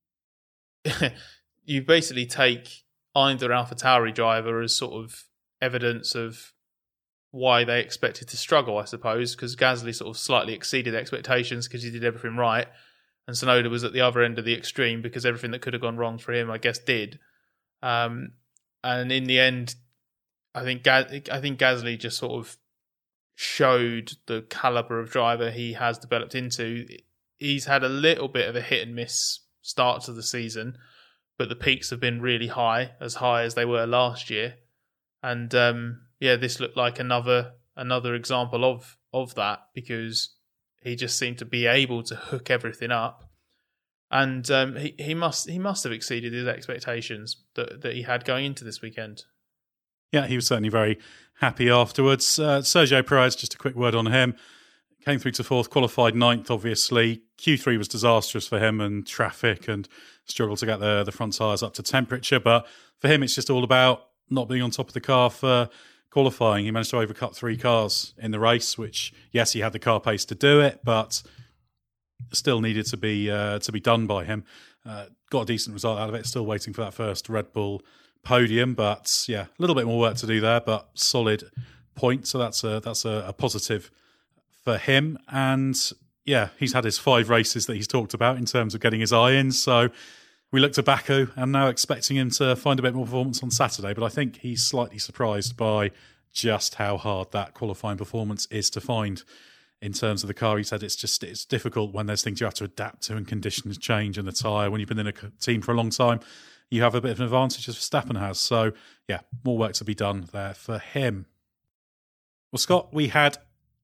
you basically take either AlphaTauri driver as sort of evidence of why they expected to struggle, I suppose, because Gasly sort of slightly exceeded expectations because he did everything right, and Tsunoda was at the other end of the extreme because everything that could have gone wrong for him, I guess, did. Um, and in the end, I think Ga- I think Gasly just sort of showed the caliber of driver he has developed into. He's had a little bit of a hit and miss start to the season, but the peaks have been really high, as high as they were last year. And um, yeah, this looked like another another example of of that, because he just seemed to be able to hook everything up, and um, he he must he must have exceeded his expectations that that he had going into this weekend. Yeah, he was certainly very happy afterwards. Uh, Sergio Perez, just a quick word on him. Came through to fourth, qualified ninth, obviously. Q three was disastrous for him, and traffic, and struggled to get the, the front tyres up to temperature. But for him, it's just all about not being on top of the car for qualifying. He managed to overcut three cars in the race, which, yes, he had the car pace to do it, but still needed to be uh, to be done by him. Uh, got a decent result out of it. Still waiting for that first Red Bull podium, but yeah, a little bit more work to do there, but solid point. So that's a that's a, a positive for him. And yeah, he's had his five races that he's talked about in terms of getting his eye in. So we look to Baku and now expecting him to find a bit more performance on Saturday. But I think he's slightly surprised by just how hard that qualifying performance is to find in terms of the car. He said it's just it's difficult when there's things you have to adapt to and conditions change and the tyre. When you've been in a team for a long time, you have a bit of an advantage as Verstappen has. So yeah, more work to be done there for him. Well, Scott, we had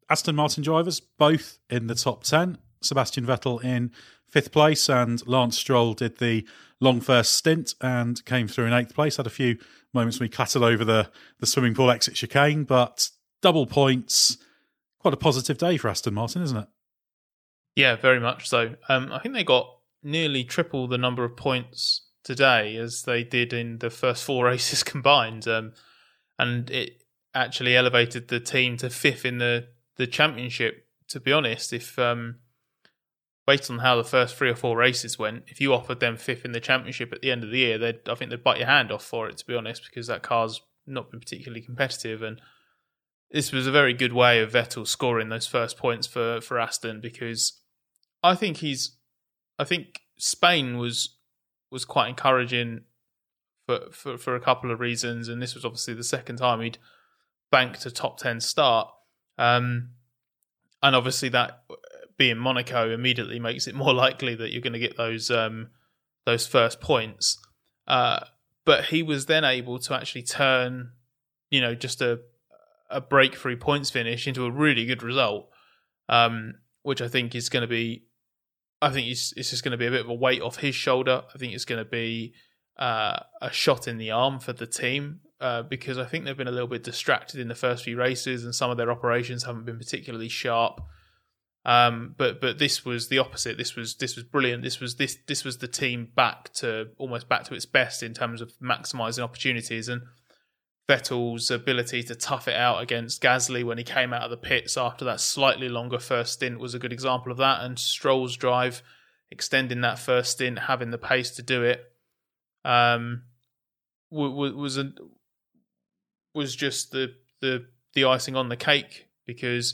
Aston Martin drivers, both in the top ten. Sebastian Vettel in fifth place, and Lance Stroll did the long first stint and came through in eighth place. Had a few moments when he clattered over the, the swimming pool exit chicane, but double points. Quite a positive day for Aston Martin, isn't it? Yeah, very much so. Um, I think they got nearly triple the number of points today as they did in the first four races combined. Um, and it actually elevated the team to fifth in the, the championship. To be honest, if um, based on how the first three or four races went, if you offered them fifth in the championship at the end of the year, they'd, I think they'd bite your hand off for it, to be honest, because that car's not been particularly competitive. And this was a very good way of Vettel scoring those first points for, for Aston, because I think he's, I think Spain was was quite encouraging for, for, for a couple of reasons, and this was obviously the second time he'd banked a top ten start. Um, and obviously that being Monaco immediately makes it more likely that you're going to get those um, those first points. Uh, but he was then able to actually turn, you know, just a a breakthrough points finish into a really good result, um, which I think is going to be, I think it's, it's just going to be a bit of a weight off his shoulder. I think it's going to be uh, a shot in the arm for the team, uh, because I think they've been a little bit distracted in the first few races and some of their operations haven't been particularly sharp. Um, but but this was the opposite. This was this was brilliant. This was this this was the team back to almost back to its best in terms of maximising opportunities. And Vettel's ability to tough it out against Gasly when he came out of the pits after that slightly longer first stint was a good example of that. And Stroll's drive, extending that first stint, having the pace to do it, um, was a, was just the the the icing on the cake. Because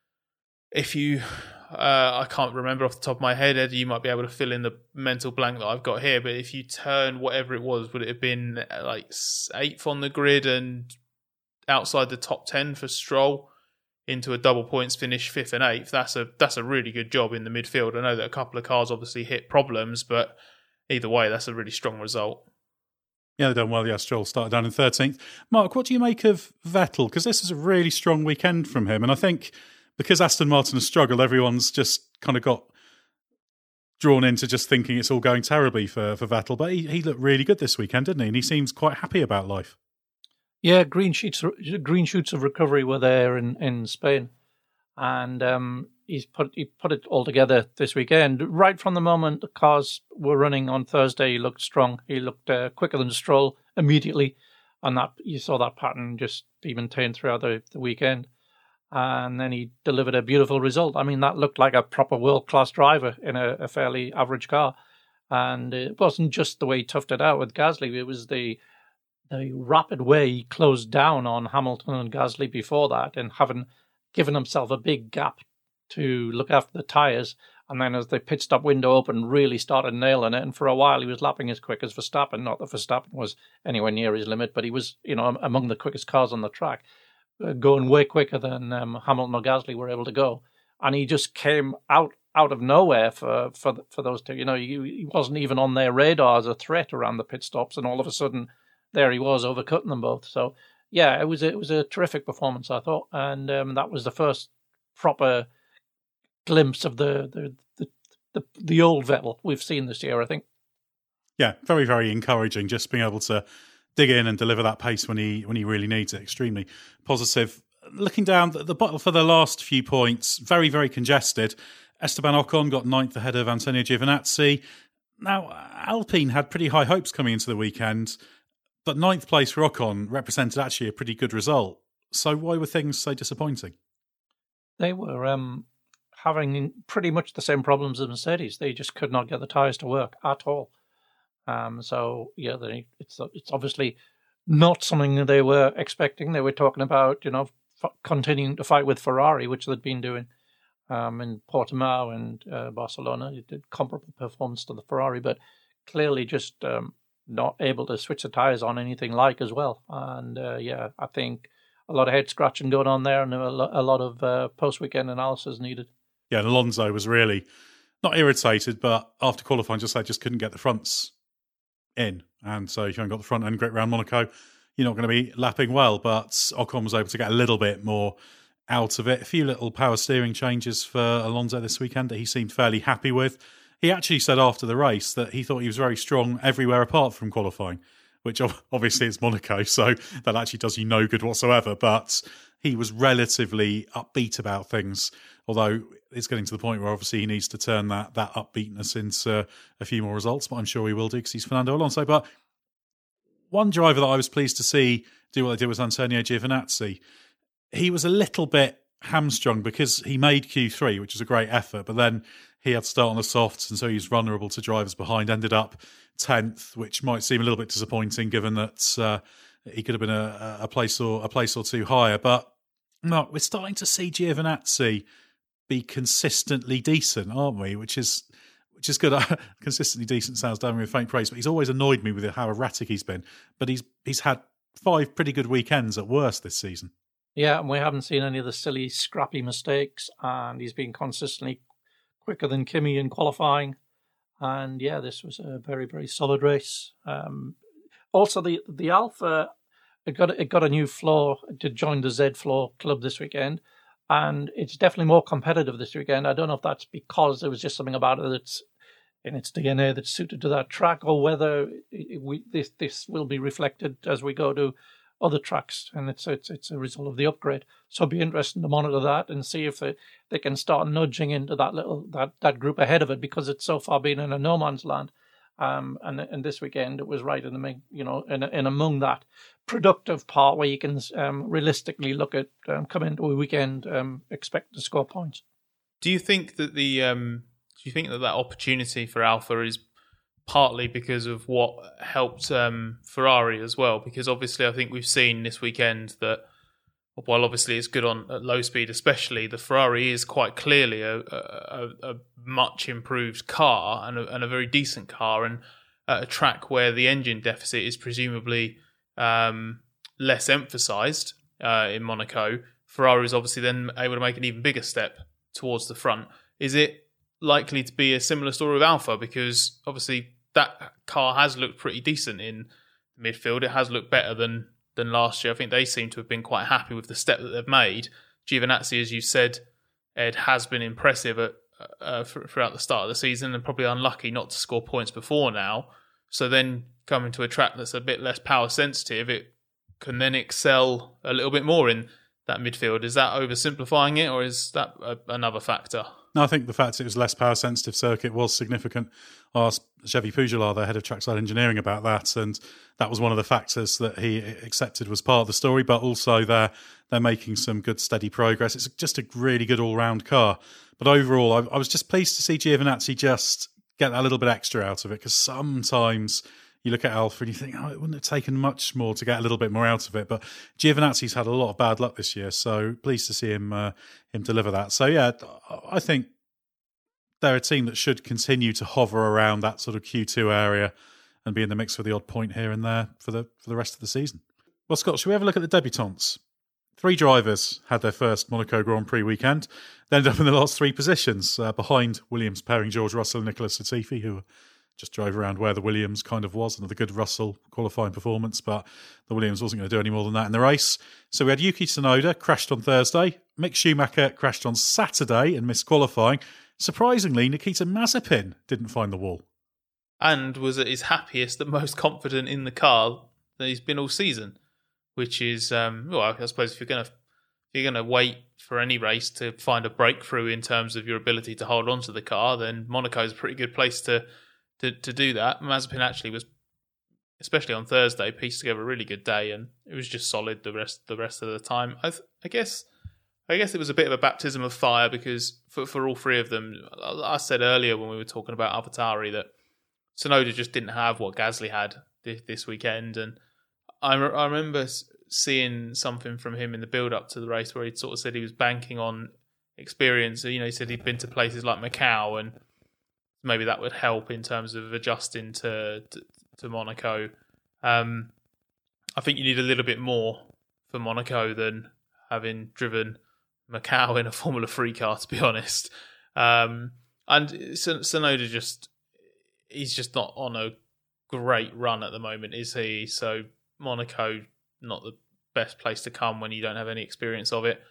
if you, uh, I can't remember off the top of my head, Eddie, you might be able to fill in the mental blank that I've got here, but if you turn whatever it was, would it have been like eighth on the grid and outside the top ten for Stroll into a double points finish, fifth and eighth? That's a that's a really good job in the midfield. I know that a couple of cars obviously hit problems, but either way, that's a really strong result. Yeah, they've done well. Yeah, Stroll started down in thirteenth. Mark, what do you make of Vettel? Because this is a really strong weekend from him, and I think because Aston Martin has struggled, everyone's just kind of got drawn into just thinking it's all going terribly for, for Vettel. But he, he looked really good this weekend, didn't he? And he seems quite happy about life. Yeah, green shoots, green shoots of recovery were there in, in Spain. And um, he's put he put it all together this weekend. Right from the moment the cars were running on Thursday, he looked strong. He looked uh, quicker than Stroll immediately. And that you saw that pattern just be maintained throughout the, the weekend. And then he delivered a beautiful result. I mean, that looked like a proper world-class driver in a, a fairly average car. And it wasn't just the way he toughed it out with Gasly. It was the the rapid way he closed down on Hamilton and Gasly before that, and having given himself a big gap to look after the tyres. And then as the pit stop window opened, really started nailing it. And for a while, he was lapping as quick as Verstappen. Not that Verstappen was anywhere near his limit, but he was, you know, among the quickest cars on the track. Going way quicker than um, Hamilton or Gasly were able to go, and he just came out out of nowhere for for for those two. You know, he, he wasn't even on their radar as a threat around the pit stops, and all of a sudden, there he was overcutting them both. So, yeah, it was a, it was a terrific performance, I thought, and um, that was the first proper glimpse of the the, the the the old Vettel we've seen this year, I think. Yeah, very very encouraging. Just being able to dig in and deliver that pace when he when he really needs it. Extremely positive. Looking down the, the bottle for the last few points, very, very congested. Esteban Ocon got ninth ahead of Antonio Giovinazzi. Now, Alpine had pretty high hopes coming into the weekend, but ninth place for Ocon represented actually a pretty good result. So why were things so disappointing? They were um, having pretty much the same problems as Mercedes. They just could not get the tyres to work at all. Um, so yeah, they, it's it's obviously not something that they were expecting. They were talking about, you know, f- continuing to fight with Ferrari, which they'd been doing um, in Portimao and uh, Barcelona. It did comparable performance to the Ferrari, but clearly just um, not able to switch the tyres on anything like as well. And uh, yeah, I think a lot of head scratching going on there, and a lot, a lot of uh, post weekend analysis needed. Yeah, and Alonso was really not irritated, but after qualifying, just I just couldn't get the fronts in, and so if you haven't got the front end grip around Monaco, you're not going to be lapping well. But Ocon was able to get a little bit more out of it. A few little power steering changes for Alonso this weekend that he seemed fairly happy with. He actually said after the race that he thought he was very strong everywhere apart from qualifying, which obviously is Monaco, so that actually does you no good whatsoever. But he was relatively upbeat about things, although it's getting to the point where obviously he needs to turn that that upbeatness into a few more results, but I'm sure he will do because he's Fernando Alonso. But one driver that I was pleased to see do what they did was Antonio Giovinazzi. He was a little bit hamstrung because he made Q three, which was a great effort, but then he had to start on the softs, and so he's vulnerable to drivers behind. Ended up tenth, which might seem a little bit disappointing given that uh, he could have been a, a place or a place or two higher. But no, we're starting to see Giovinazzi be consistently decent, aren't we? Which is which is good. Consistently decent sounds down with faint praise, but he's always annoyed me with how erratic he's been. But he's he's had five pretty good weekends at worst this season. Yeah, and we haven't seen any of the silly, scrappy mistakes, and he's been consistently quicker than Kimi in qualifying. And yeah, this was a very, very solid race. Um, also, the the Alpha, it got it got a new floor to join the Z Floor club this weekend, and it's definitely more competitive this weekend. I don't know if that's because there was just something about it that's in its D N A that's suited to that track, or whether it, we, this this will be reflected as we go to other tracks, and it's it's it's a result of the upgrade. So it'll be interesting to monitor that and see if they, they can start nudging into that little that, that group ahead of it, because it's so far been in a no man's land. Um, and and this weekend it was right in the you know in in among that productive part where you can um, realistically look at um, come into a weekend um, expect to score points. Do you think that the um, do you think that that opportunity for Alpha is partly because of what helped um, Ferrari as well? Because obviously I think we've seen this weekend that while obviously it's good on at low speed especially, the Ferrari is quite clearly a, a, a much improved car and a, and a very decent car, and at a track where the engine deficit is presumably um, less emphasised uh, in Monaco. Ferrari is obviously then able to make an even bigger step towards the front. Is it likely to be a similar story with Alpha? Because obviously that car has looked pretty decent in midfield. It has looked better than than last year. I think they seem to have been quite happy with the step that they've made. Giovinazzi, as you said, Ed, has been impressive at, uh, throughout the start of the season, and probably unlucky not to score points before now. So then coming to a track that's a bit less power sensitive, it can then excel a little bit more in that midfield. Is that oversimplifying it, or is that a, another factor? No, I think the fact it was less power sensitive circuit was significant. I asked Xavi Pujolar, the head of trackside engineering, about that, and that was one of the factors that he accepted was part of the story. But also they're they're making some good steady progress. It's just a really good all round car. But overall, I, I was just pleased to see Giovinazzi just get a little bit extra out of it, because sometimes you look at Alpha and you think, oh, it wouldn't have taken much more to get a little bit more out of it. But Giovinazzi's had a lot of bad luck this year, so pleased to see him uh, him deliver that. So yeah, I think they're a team that should continue to hover around that sort of Q two area and be in the mix for the odd point here and there for the for the rest of the season. Well, Scott, should we have a look at the debutants? Three drivers had their first Monaco Grand Prix weekend. They ended up in the last three positions, uh, behind Williams pairing George Russell and Nicolas Latifi, who just drove around where the Williams kind of was. Another good Russell qualifying performance, but the Williams wasn't going to do any more than that in the race. So we had Yuki Tsunoda, crashed on Thursday. Mick Schumacher crashed on Saturday and missed qualifying. Surprisingly, Nikita Mazepin didn't find the wall. And was at his happiest and most confident in the car that he's been all season, which is, um, well, I suppose if you're going to if you're going to wait for any race to find a breakthrough in terms of your ability to hold on to the car, then Monaco is a pretty good place to To, to do that. Mazepin actually was, especially on Thursday, pieced together a really good day, and it was just solid the rest the rest of the time. I, th- I guess I guess it was a bit of a baptism of fire, because for, for all three of them, I said earlier when we were talking about AlphaTauri that Tsunoda just didn't have what Gasly had this, this weekend, and I, re- I remember seeing something from him in the build-up to the race where he sort of said he was banking on experience. You know, he said he'd been to places like Macau, and maybe that would help in terms of adjusting to to, to Monaco. Um, I think you need a little bit more for Monaco than having driven Macau in a Formula three car, to be honest. Um, and Tsunoda just, he's just not on a great run at the moment, is he? So Monaco, not the best place to come when you don't have any experience of it.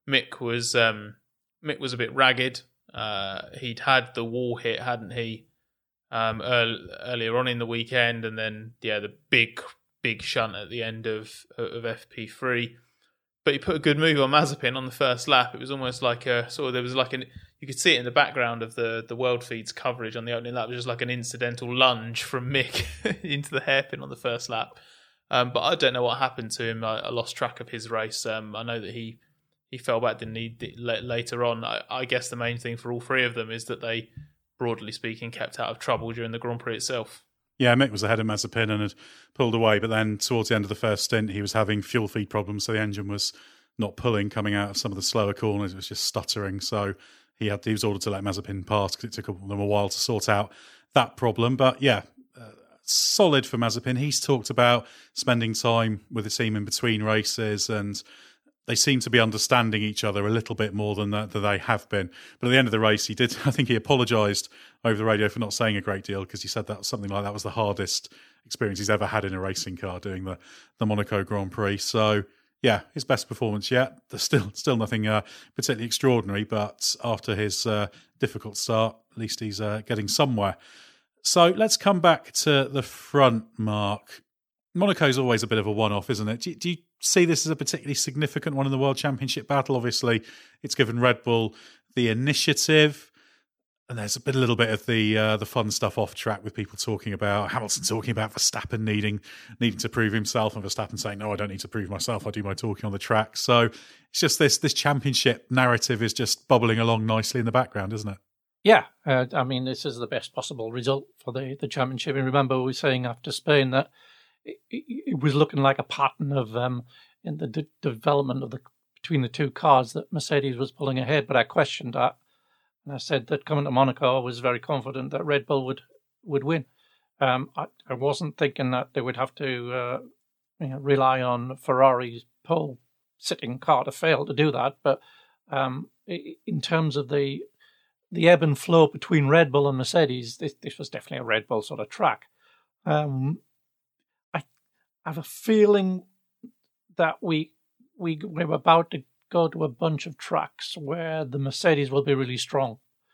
Mick was um, Mick was a bit ragged. Uh, he'd had the wall hit, hadn't he, um, earl- earlier on in the weekend, and then yeah, the big big shunt at the end of of F P three. But he put a good move on Mazepin on the first lap. It was almost like a sort of there was like an you could see it in the background of the the World Feeds coverage on the opening lap. It was just like an incidental lunge from Mick into the hairpin on the first lap. Um, but I don't know what happened to him. I, I lost track of his race. Um, I know that he he fell back, didn't he, later on. I, I guess the main thing for all three of them is that they, broadly speaking, kept out of trouble during the Grand Prix itself. Yeah, Mick was ahead of Mazepin and had pulled away, but then towards the end of the first stint, he was having fuel feed problems, so the engine was not pulling coming out of some of the slower corners. It was just stuttering, so he had he was ordered to let Mazepin pass because it took them a while to sort out that problem. But yeah, uh, solid for Mazepin. He's talked about spending time with the team in between races, and they seem to be understanding each other a little bit more than, that, than they have been. But at the end of the race, he did. I think he apologised over the radio for not saying a great deal because he said that something like that was the hardest experience he's ever had in a racing car doing the, the Monaco Grand Prix. So yeah, his best performance yet. There's still still nothing uh, particularly extraordinary, but after his uh, difficult start, at least he's uh, getting somewhere. So let's come back to the front, Mark. Monaco's always a bit of a one-off, isn't it? Do, do you see this as a particularly significant one in the World Championship battle? Obviously, it's given Red Bull the initiative, and there's a bit, a little bit of the uh, the fun stuff off track with people talking about Hamilton talking about Verstappen needing needing to prove himself, and Verstappen saying, "No, I don't need to prove myself. I do my talking on the track." So it's just this this championship narrative is just bubbling along nicely in the background, isn't it? Yeah, uh, I mean, this is the best possible result for the the championship. And remember, we were saying after Spain that It, it was looking like a pattern of um, in the de- development of the between the two cars that Mercedes was pulling ahead. But I questioned that, and I said that coming to Monaco, I was very confident that Red Bull would would win. Um, I, I wasn't thinking that they would have to uh, you know, rely on Ferrari's pole sitting car to fail to do that. But um, in terms of the the ebb and flow between Red Bull and Mercedes, this, this was definitely a Red Bull sort of track. Um, I have a feeling that we we we're about to go to a bunch of tracks where the Mercedes will be really strong.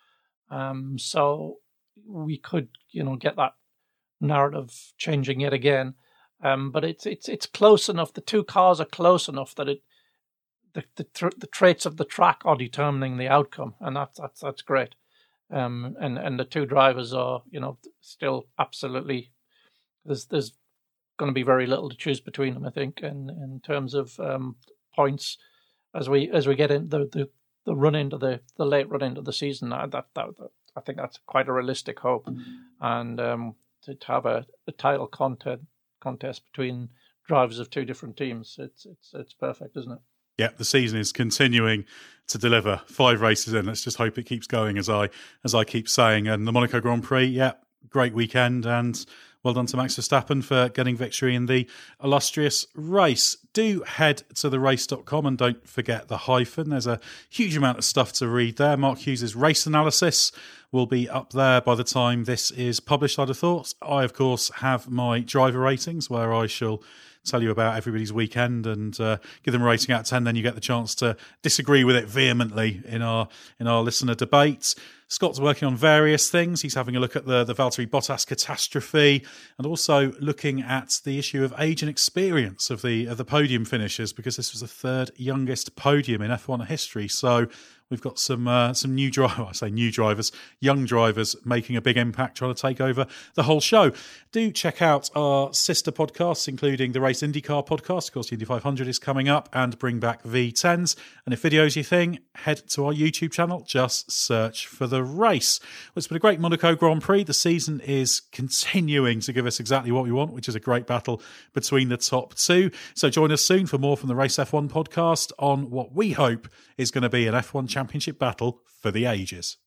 Um, so we could, you know, get that narrative changing yet again. Um, but it's it's it's close enough. The two cars are close enough that it the the, the traits of the track are determining the outcome, and that's that's that's great. Um, and and the two drivers are, you know, still absolutely there's there's. going to be very little to choose between them, I think, and in terms of um, points as we as we get in the, the, the run into the, the late run into the season. That, that, that, that I think that's quite a realistic hope, and um, to, to have a, a title contest contest between drivers of two different teams, it's it's it's perfect, isn't it? Yeah, the season is continuing to deliver. Five races in. Let's just hope it keeps going, as I as I keep saying. And the Monaco Grand Prix, yeah, great weekend, and well done to Max Verstappen for getting victory in the illustrious race. Do head to the race dot com and don't forget the hyphen. There's a huge amount of stuff to read there. Mark Hughes' race analysis will be up there by the time this is published, I'd have thought. I, of course, have my driver ratings where I shall tell you about everybody's weekend and uh, give them a rating out of ten. Then you get the chance to disagree with it vehemently in our in our listener debates. Scott's working on various things. He's having a look at the, the Valtteri Bottas catastrophe and also looking at the issue of age and experience of the of the podium finishers, because this was the third youngest podium in F one history. So we've got some uh, some new drivers, I say new drivers, young drivers making a big impact, trying to take over the whole show. Do check out our sister podcasts, including the Race IndyCar podcast. Of course, the Indy five hundred is coming up, and Bring Back V tens. And if videos you think, head to our YouTube channel. Just search for the race. Well, it's been a great Monaco Grand Prix. The season is continuing to give us exactly what we want, which is a great battle between the top two. So join us soon for more from the Race F one podcast on what we hope is going to be an F one championship battle for the ages.